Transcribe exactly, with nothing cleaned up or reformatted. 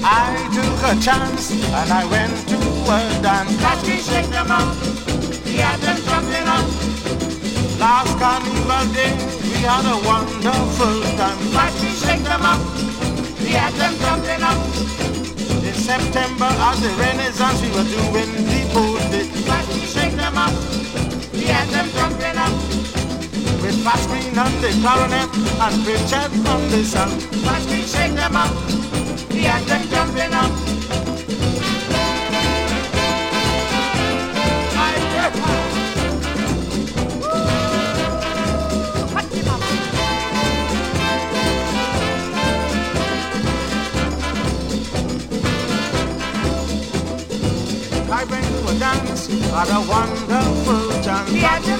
I took a chance and I went to a dance. Catch me, shake them up. We had them jumping up. Last carnival day, we had a wonderful time. Catch me, shake them up. We had them jumping up. In September at the Renaissance, we were doing the booty. Catch me, shake them up. We had them jumping up. With Pat Green on the clarinet and Richard on the sound. Catch me, shake them up. We had them jumping up. I went to a dance, had a wonderful chance. We had to